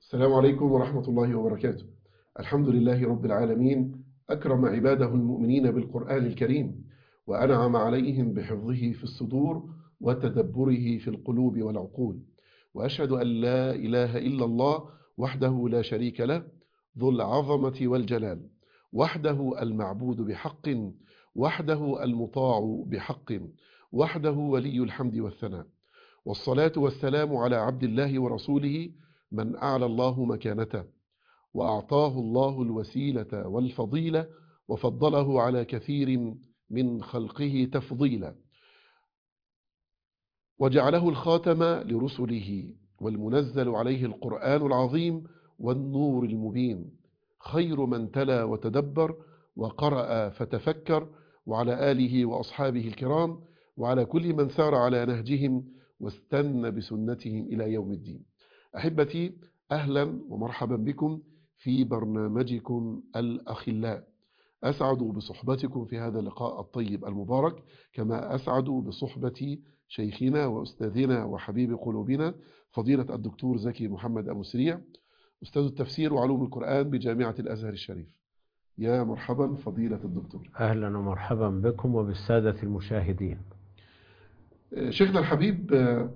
السلام عليكم ورحمة الله وبركاته. الحمد لله رب العالمين، أكرم عباده المؤمنين بالقرآن الكريم، وأنعم عليهم بحفظه في الصدور وتدبره في القلوب والعقول. وأشهد أن لا إله إلا الله وحده لا شريك له، ذو العظمة والجلال، وحده المعبود بحق، وحده المطاع بحق، وحده ولي الحمد والثناء. والصلاة والسلام على عبد الله ورسوله من أعلى الله مكانته، وأعطاه الله الوسيلة والفضيلة، وفضله على كثير من خلقه تفضيلا، وجعله الخاتم لرسله، والمنزل عليه القرآن العظيم والنور المبين، خير من تلا وتدبر وقرأ فتفكر، وعلى آله وأصحابه الكرام، وعلى كل من سار على نهجهم واستنى بسنتهم إلى يوم الدين. أحبتي، أهلا ومرحبا بكم في برنامجكم الأخلاء. أسعد بصحبتكم في هذا اللقاء الطيب المبارك، كما أسعد بصحبة شيخنا وأستاذنا وحبيب قلوبنا فضيلة الدكتور زكي محمد أبو سريع، أستاذ التفسير وعلوم القرآن بجامعة الأزهر الشريف. يا مرحبا فضيلة الدكتور. أهلا ومرحبا بكم وبالسادة المشاهدين. شيخنا الحبيب،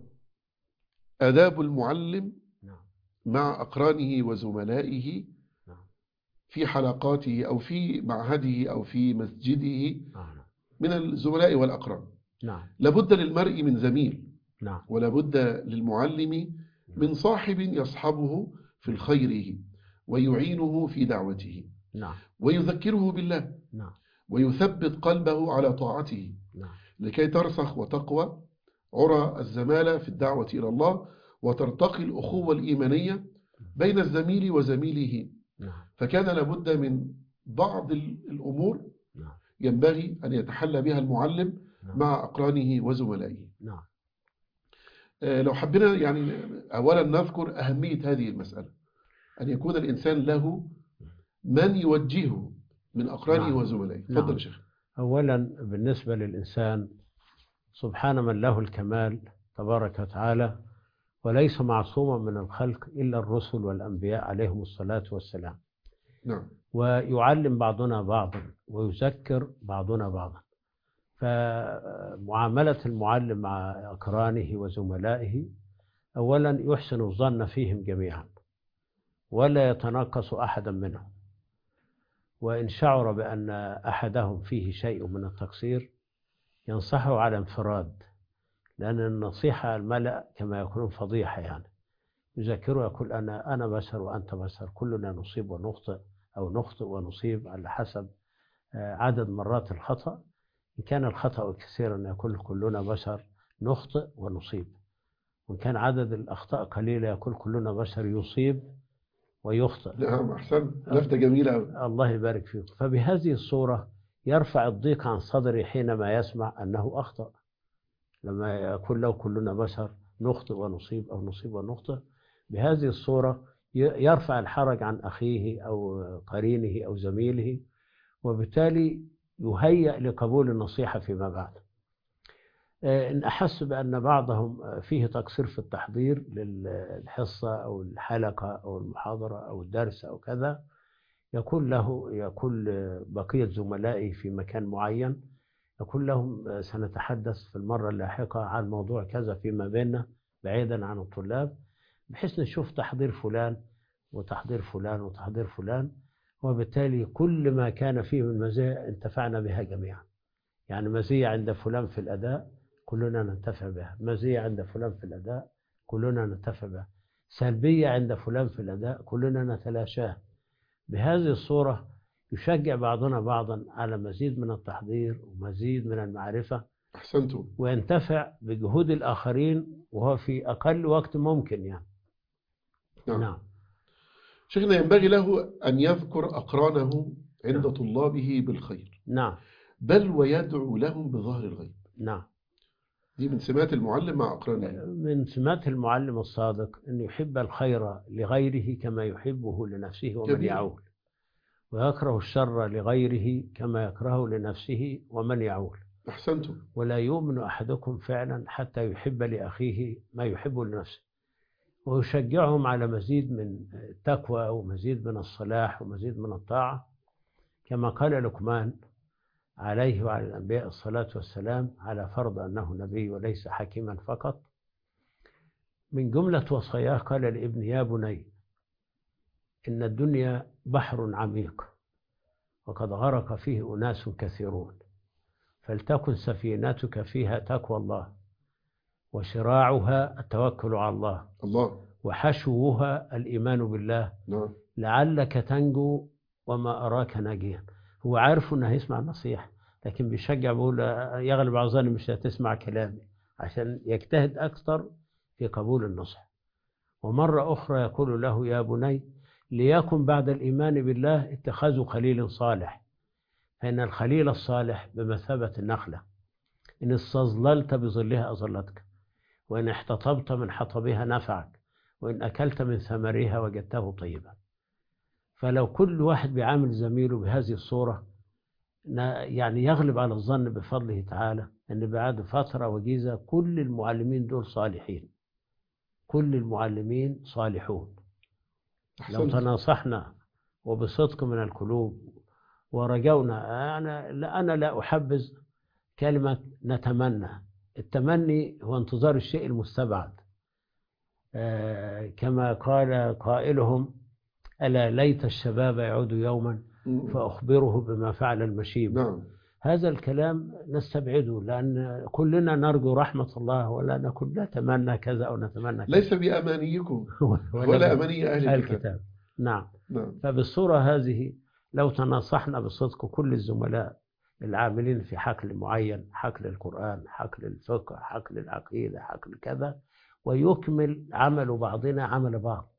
آداب المعلم مع أقرانه وزملائه في حلقاته أو في معهده أو في مسجده من الزملاء والأقران. لابد للمرء من زميل، ولابد للمعلم من صاحب يصحبه في الخير ويعينه في دعوته، ويذكره بالله، ويثبت قلبه على طاعته، لكي ترسخ وتقوى عرى الزمالة في الدعوة إلى الله، وترتقي الأخوة الإيمانية بين الزميل وزميله. فكان لابد من بعض الأمور ينبغي أن يتحلى بها المعلم مع أقرانه وزملائه. لو حبينا يعني أولا نذكر أهمية هذه المسألة، أن يكون الإنسان له من يوجهه من أقرانه وزملائه. تفضل يا شيخ. أولا بالنسبة للإنسان، سبحان من له الكمال تبارك وتعالى، وليس معصوما من الخلق إلا الرسل والأنبياء عليهم الصلاة والسلام. ويعلم بعضنا بعضا ويذكر بعضنا بعضا. فمعاملة المعلم مع أقرانه وزملائه، أولا يحسن الظن فيهم جميعا ولا يتناقص أحدا منهم، وإن شعر بأن أحدهم فيه شيء من التقصير ينصحه على انفراد، لأن النصيحة الملأ كما يقولون فضيحة، يعني يذكره يقول أنا بشر وأنت بشر، كلنا نصيب ونخطئ أو نخطئ ونصيب على حسب عدد مرات الخطأ. إن كان الخطأ كثيرا يقول كلنا بشر نخطئ ونصيب، وإن كان عدد الأخطاء قليلة يقول كلنا بشر يصيب ويخطئ. نعم، أحسن، لفتة جميلة أوي. الله يبارك فيك. فبهذه الصورة يرفع الضيق عن صدري حينما يسمع أنه أخطأ. لما يقول له كلنا بشر نخطئ ونصيب أو نصيب ونخطئ، بهذه الصورة يرفع الحرج عن أخيه أو قرينه أو زميله، وبالتالي يهيأ لقبول النصيحة فيما بعد. إن أحس بأن بعضهم فيه تقصير في التحضير للحصة أو الحلقة أو المحاضرة أو الدرس أو كذا، يقول بقية زملائي في مكان معين، يقول لهم سنتحدث في المرة اللاحقة عن موضوع كذا فيما بيننا بعيدا عن الطلاب، بحيث نشوف تحضير فلان وتحضير فلان وتحضير فلان، وبالتالي كل ما كان فيه من مزايا انتفعنا بها جميعا. يعني مزية عند فلان في الأداء كلنا ننتفع بها، مزية عند فلان في الأداء كلنا ننتفع بها، سلبية عند فلان في الأداء كلنا نتلاشاها. بهذه الصورة يشجع بعضنا بعضا على مزيد من التحضير ومزيد من المعرفة. أحسنتم. وينتفع بجهود الآخرين وهو في أقل وقت ممكن يعني. نعم. شيخنا، ينبغي له أن يذكر أقرانه عند طلابه بالخير، بل ويدعو لهم بظهر الغيب. دي من سمات المعلم مع أقرانه. من سمات المعلم الصادق أن يحب الخير لغيره كما يحبه لنفسه ومن يعول، ويكره الشر لغيره كما يكرهه لنفسه ومن يعول. أحسنتم. ولا يؤمن أحدكم فعلا حتى يحب لأخيه ما يحب لنفسه. ويشجعهم على مزيد من التقوى ومزيد من الصلاح ومزيد من الطاعة، كما قال لقمان عليه وعلى الأنبياء الصلاة والسلام، على فرض أنه نبي وليس حكيما فقط. من جملة وصاياه قال لابن: يا بني إن الدنيا بحر عميق وقد غرق فيه أناس كثيرون، فلتكن سفينتك فيها تقوى الله، وشراعها التوكل على الله، وحشوها الإيمان بالله، لعلك تنجو وما أراك ناجيا. هو عارف أنه هيسمع النصيحة، لكن بيشجع، بيقول يغلب على ظني مش هتسمع كلامي، عشان يجتهد أكثر في قبول النصح. ومرة أخرى يقول له: يا بني ليكن بعد الإيمان بالله اتخاذ خليل صالح، فإن الخليل الصالح بمثابة النخلة، إن استظللت بظلها أظلتك، وإن احتطبت من حطبها نفعك، وإن أكلت من ثمرها وجدته طيبا. فلو كل واحد بيعامل زميله بهذه الصورة، يعني يغلب على الظن بفضله تعالى أن بعد فترة وجيزة كل المعلمين دول صالحين، كل المعلمين صالحون. لو تناصحنا وبصدق من القلوب ورجونا. أنا لا أحبذ كلمة نتمنى. التمني هو انتظار الشيء المستبعد، كما قال قائلهم: ألا ليت الشباب يعود يوما فأخبره بما فعل المشيب. هذا الكلام نستبعده، لأن كلنا نرجو رحمة الله، ولا نكون نتمنى كذا أو نتمنى كذا. ليس بأمانيكم ولا أماني أهل الكتاب. نعم. فبالصورة هذه لو تناصحنا بصدق كل الزملاء العاملين في حقل معين، حقل القرآن، حقل الفقه، حقل العقيدة، حقل كذا، ويكمل عمل بعضنا عمل بعض،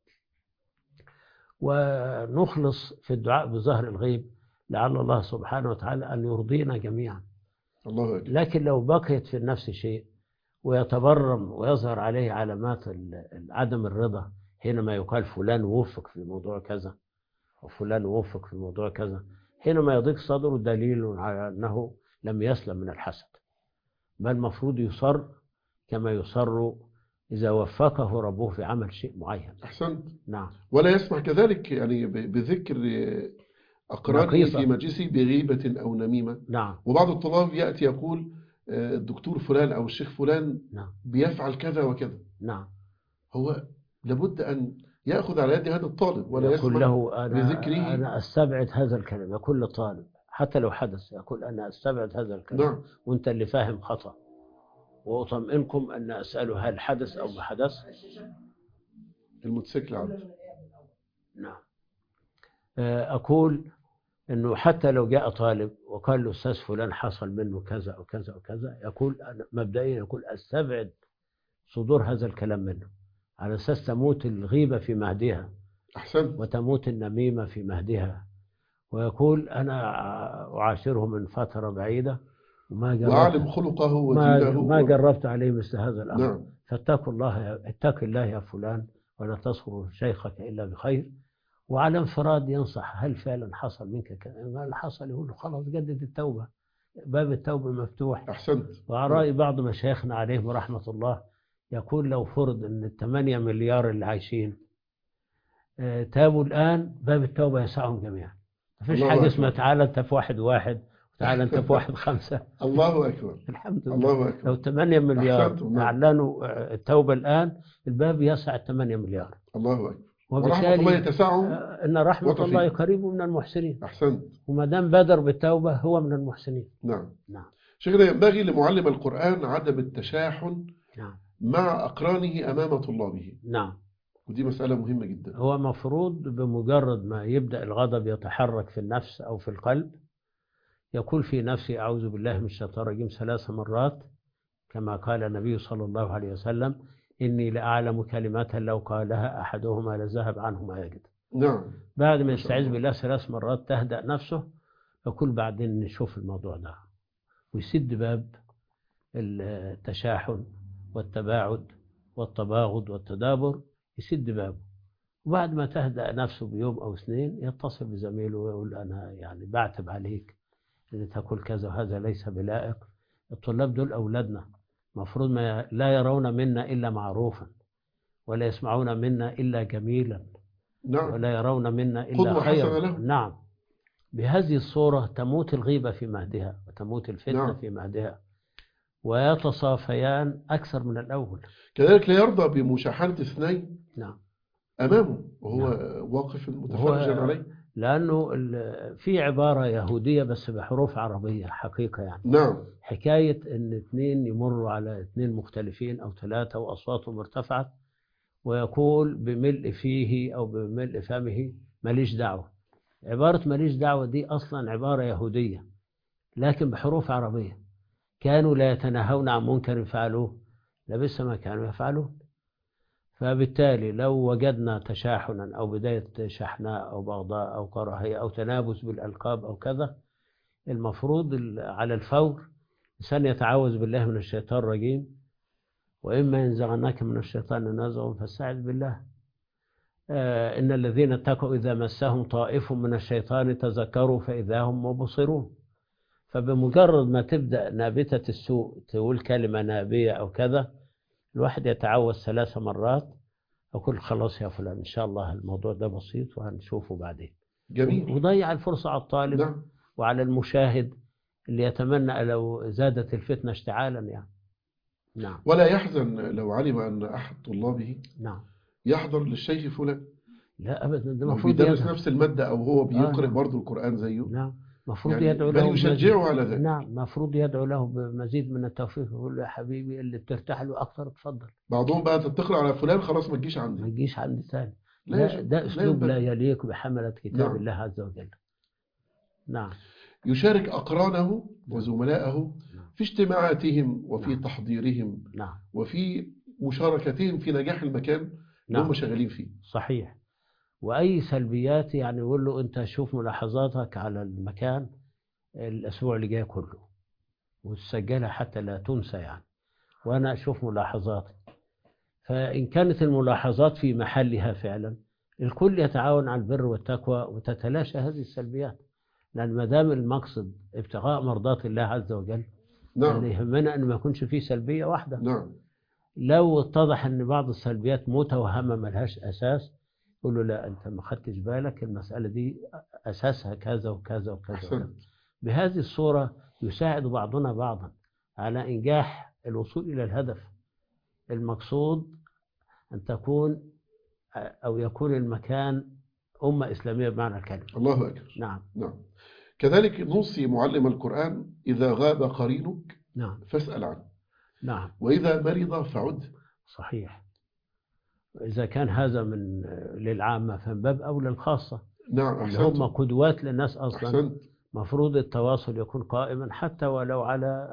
ونخلص في الدعاء بظهر الغيب، لعل الله سبحانه وتعالى أن يرضينا جميعا. الله أكبر. لكن لو بقيت في النفس شيء ويتبرم ويظهر عليه علامات عدم الرضا، حينما يقال فلان وفق في موضوع كذا وفلان وفق في موضوع كذا، حينما يضيق صدره دليل على أنه لم يسلم من الحسد، بل المفروض يصر كما يصر إذا وفقه ربه في عمل شيء معين. أحسنت. نعم. ولا يسمح كذلك يعني بذكر أقرانه في مجلسه بغيبة أو نميمة. نعم. وبعض الطلاب يأتي يقول الدكتور فلان أو الشيخ فلان نعم. بيفعل كذا وكذا. نعم. هو لابد أن يأخذ على يد هذا الطالب ولا يسمح له بذكره. أنا أستبعد هذا الكلام. يقول للطالب حتى لو حدث، يقول أنا أستبعد هذا الكلام. نعم. وأنت اللي فاهم خطأ، وأطمئنكم أن أسأله هل حدث أو ما حدث. الموتوسيكل عبد. نعم. أقول أنه حتى لو جاء طالب وقال له أستاذ فلان حصل منه كذا أو كذا أو كذا، يقول مبدئيا يقول أستبعد صدور هذا الكلام منه، على أساس تموت الغيبة في مهدها. أحسن. وتموت النميمة في مهدها. ويقول أنا أعاشره من فترة بعيدة وأعلم خلقه ودينه ما جربت عليه مثل هذا الأمر. نعم. فاتقوا الله، اتق الله يا فلان، ولا تصغر شيخك إلا بخير. وعلى انفراد ينصح هل فعلا حصل منك كذا؟ ما اللي حصل؟ يقول له خلاص جدد التوبة، باب التوبة مفتوح. أحسنت. وعلى رأي بعض مشايخنا عليهم رحمة الله، يقول لو فرض أن 8 مليار اللي عايشين تابوا الآن، باب التوبة يسعهم جميعا. ما فيش حاجة اسمها تعالى أنت في واحد وتعالى أنت في 1-5. الله أكبر. الحمد لله. الله أكبر. لو 8 مليار أعلنوا التوبة الآن، الباب يسع 8 مليار. الله أكبر. وبالتالي الله يتسعهم. إن رحمة الله قريب من المحسنين. أحسنت. وما دام بادر بالتوبة هو من المحسنين. نعم. نعم. شيخنا، ينبغي لمعلم القرآن عدم التشاحن نعم. مع أقرانه أمام طلابه. نعم. ودي مسألة مهمة جدا. هو مفروض بمجرد ما يبدأ الغضب يتحرك في النفس أو في القلب، يقول في نفسه أعوذ بالله من الشيطان الرجيم 3 مرات، كما قال النبي صلى الله عليه وسلم: إني لأعلم كلمة لو قالها أحدهما لذهب عنه ما يجد. نعم. بعد ما يستعيذ بالله 3 مرات تهدأ نفسه، يقول بعدين نشوف الموضوع ده، ويسد باب التشاحن والتباعد والتباغض والتدابر، يسد بابه. وبعد ما تهدأ نفسه بيوم أو 2 يتصل بزميله ويقول أنا يعني بعتب عليك إن تقول كذا وهذا ليس بلائق. الطلاب دول أولادنا، مفروض ما لا يرون منا إلا معروفا، ولا يسمعون منا إلا جميلا نعم. ولا يرون منا إلا قدوة حسنة خيرا. لهم. نعم. بهذه الصورة تموت الغيبة في مهدها وتموت الفتنة نعم. في مهدها ويتصافيان أكثر من الأول. كذلك لا يرضى بمشاحنة اثنين نعم. أمامه وهو نعم. واقف متفرجا عليه. لأنه في عبارة يهودية بس بحروف عربية حقيقة يعني. نعم. حكاية إن اثنين يمروا على اثنين مختلفين أو ثلاثة وأصواتهم ارتفعت ويقول بملء فيه أو بملء فمه ماليش دعوة. عبارة ماليش دعوة دي أصلا عبارة يهودية لكن بحروف عربية. كانوا لا يتناهون عن منكر فعلوه لبئس ما كانوا يفعلون. فبالتالي لو وجدنا تشاحنا أو بداية شحناء أو بغضاء أو كراهية أو تنابز بالألقاب أو كذا المفروض على الفور إنسان يتعوذ بالله من الشيطان الرجيم وإما ينزغنك من الشيطان نزغ فاستعذ بالله. إن الذين اتقوا إذا مسهم طائف من الشيطان تذكروا فإذا هم مبصرون. فبمجرد ما تبدأ نابتة السوء تقول كلمة نابية أو كذا الواحد يتعوذ 3 مرات أقول خلاص يا فلان إن شاء الله الموضوع ده بسيط وهنشوفه بعدين. جميل. وضيع الفرصة على الطالب. نعم. وعلى المشاهد اللي يتمنى لو زادت الفتنة اشتعالا يعني. نعم. ولا يحزن لو علم أن أحد طلابه نعم. يحضر للشيخ فلان. لا أبدا. ده لو المفروض بيدرس يدعو. نفس المادة أو هو بيقرأ نعم. برضه القرآن زيه. نعم. مفروض يعني يدعو بل له يشجعه على ذلك. نعم. مفروض يدعو له بمزيد من التوفيق يقول له يا حبيبي اللي بترتاح له أكثر اتفضل. بعضهم بقى تتقرأ على فلان خلاص ما تجيش عندي. ما تجيش عندي ثاني. لا ده أسلوب لا ينبغي. يليق بحملة كتاب نعم. الله عز وجل. نعم. يشارك أقرانه وزملائه في اجتماعاتهم وفي نعم. تحضيرهم. نعم. وفي مشاركتهم في نجاح المكان اللي نعم. هم شغالين فيه. صحيح. وأي سلبيات يعني يقول له أنت شوف ملاحظاتك على المكان الأسبوع اللي جاي كله وتسجلها حتى لا تنسى يعني وأنا أشوف ملاحظاتي. فإن كانت الملاحظات في محلها فعلا الكل يتعاون على البر والتقوى وتتلاشى هذه السلبيات. لأن ما دام المقصد ابتغاء مرضات الله عز وجل نعم. اللي يهمنا أن ما يكونش فيه سلبية واحدة. نعم. لو اتضح أن بعض السلبيات متوهمة ملهاش أساس يقول له لا أنت ما خدتش بالك المسألة دي أساسها كذا وكذا وكذا. أحسن. بهذه الصورة يساعد بعضنا بعضا على إنجاح الوصول إلى الهدف المقصود أن تكون أو يكون المكان أمة إسلامية بمعنى الكلمة. الله أكبر. نعم. نعم. كذلك نوصي معلم القرآن إذا غاب قرينك نعم. فاسأل عنه. نعم. وإذا مرض فعد. صحيح. إذا كان هذا من للعامة فمن باب أولى الخاصة. نعم. أحسنت. هم قدوات للناس أصلا. أحسنت. مفروض التواصل يكون قائما حتى ولو على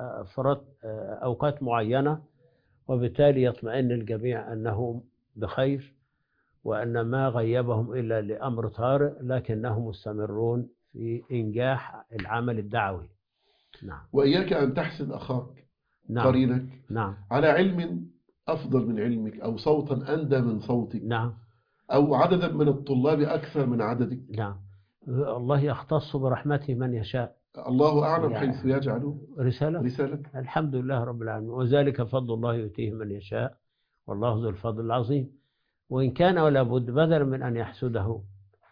أوقات معينة وبالتالي يطمئن الجميع أنهم بخير وأن ما غيبهم إلا لأمر طارئ لكنهم مستمرون في إنجاح العمل الدعوي. نعم. وإياك أن تحسد أخاك. نعم. قرينك. نعم. على علم أفضل من علمك أو صوتا أندى من صوتك. نعم. أو عددا من الطلاب أكثر من عددك. نعم. الله يختص برحمته من يشاء. الله أعلم يعني حيث يجعل رسالة. الحمد لله رب العالمين وذلك فضل الله يؤتيه من يشاء والله ذو الفضل العظيم. وإن كان ولا بد بدلا من أن يحسده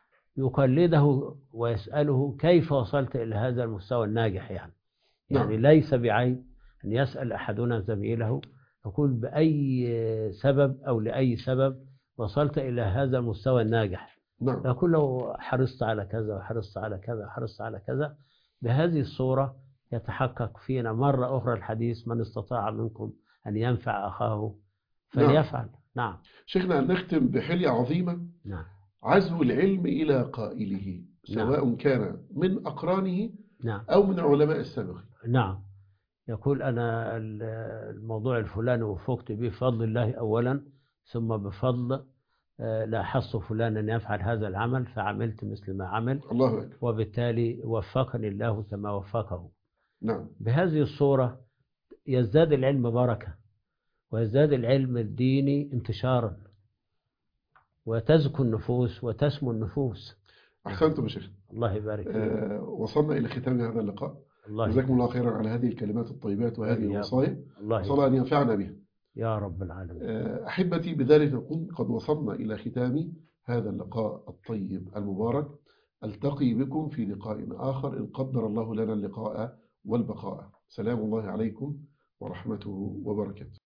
يقلده ويسأله كيف وصلت إلى هذا المستوى الناجح يعني نعم. ليس بعيب أن يسأل أحدنا زميله يقول بأي سبب أو لأي سبب وصلت إلى هذا المستوى الناجح. نعم. يقول له حرصت على كذا وحرصت على كذا وحرصت على كذا. بهذه الصورة يتحقق فينا مرة أخرى الحديث من استطاع منكم أن ينفع أخاه فليفعل. نعم. شيخنا نختم بحلية عظيمة. نعم. عزو العلم إلى قائله سواء نعم. كان من أقرانه نعم. أو من علماء السابقين. نعم. يقول أنا الموضوع الفلاني وفقت به بفضل الله أولا ثم بفضل لاحظت فلانا يفعل هذا العمل فعملت مثل ما عمل. الله أكبر. وبالتالي وفقني الله كما وفقه. نعم. بهذه الصورة يزداد العلم بركة ويزداد العلم الديني انتشارا وتزكو النفوس وتسمو النفوس. أحسنتم يا شيخ. الله يبارك فيك. وصلنا إلى ختام هذا اللقاء. الله جزاكم الله خيرا على هذه الكلمات الطيبات وهذه الوصايا. الله صلى أن ينفعنا بها. يا رب العالمين. أحبتي، بذلك نكون قد وصلنا إلى ختام هذا اللقاء الطيب المبارك. ألتقي بكم في لقاء آخر إن قدر الله لنا اللقاء والبقاء. سلام الله عليكم ورحمته وبركاته.